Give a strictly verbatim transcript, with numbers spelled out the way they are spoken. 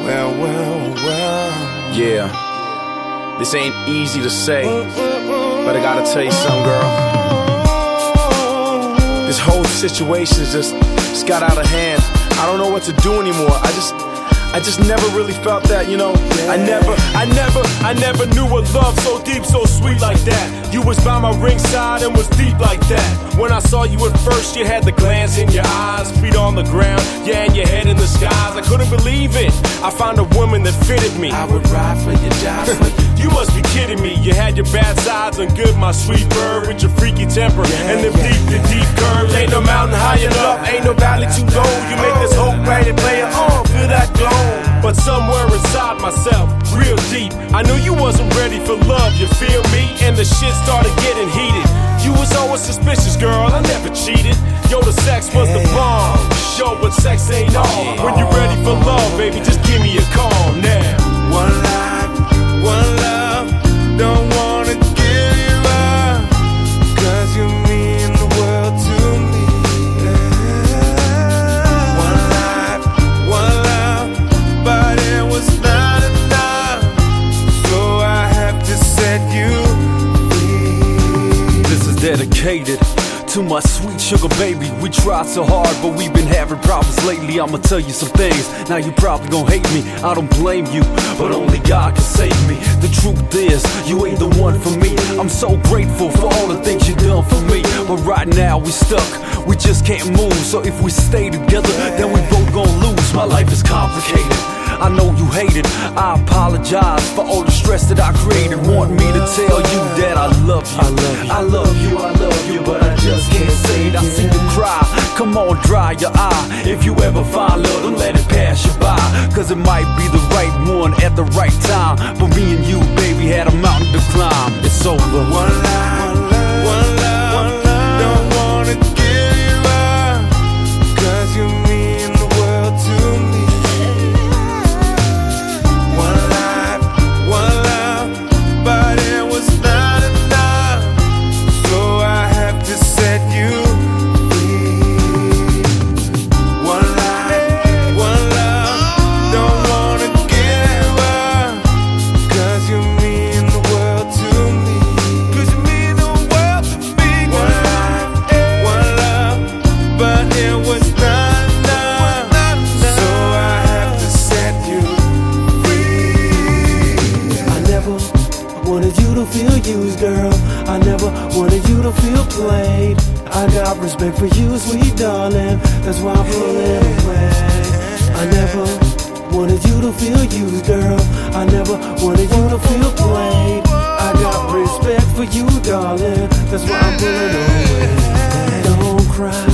Well, well, well. Yeah, this ain't easy to say, but I gotta tell you something, girl. This whole situation's just, just got out of hand. I don't know what to do anymore. I just, I just never really felt that, you know. I never, I never, I never knew a love so deep, so sweet like that. You was by my ringside and was deep like that. When I saw you at first, you had the glance in your eyes, feet on the ground, yeah, and your head in the skies. I couldn't believe it. I found a woman that fitted me. I would ride for you, die for you. You must be kidding me. You had your bad sides and good, my sweet bird, with your freaky temper yeah, and them yeah, deep, the deep curves. Ain't no mountain high enough, ain't no valley too low. You make this whole planet play it on, feel that glow. But somewhere inside myself, real deep, I knew you wasn't ready for love, you feel me? And the shit started getting heated. You was always suspicious, girl, I never cheated. Yo, the sex was the bomb. Yo, but sex ain't all. When you ready for love, baby, just give me a call now. One life, one love, don't wanna give you up, cause you mean the world to me. One life, one love, but it was not enough, so I have to set you free. This is dedicated to my sweet sugar baby. We tried so hard, but we've been having problems lately. I'ma tell you some things, now you probably gon' hate me. I don't blame you, but only God can save me. The truth is, you ain't the one for me. I'm so grateful for all the things you done for me, but right now we stuck, we just can't move. So if we stay together, then we both gon' lose. My life is complicated, I know you hate it. I apologize for all the stress that I created. Want me to tell you that I love you, I love you, I love you, I love you, but I just can't say it. I see you cry, come on, dry your eye. If you ever find love, don't let it pass you by, cause it might be the right one at the right time. But me and you, baby, had a mountain to climb. It's over. One life, one love, don't wanna give you up, cause you mean the world to me. One life, one love, but it was not enough, so I have to set you free. One life, one love, don't wanna give you up, cause you mean the world to me. Cause you mean the world to me. One life, one love, but it was not enough, so I have to set you free. I never wanted you to feel used, girl. I never wanted you to feel played. I got respect for you, sweet darling, that's why I'm pulling away. I never wanted you to feel used, girl. I never wanted you to feel played. I got respect for you, darling, that's why I'm pulling away. Don't cry.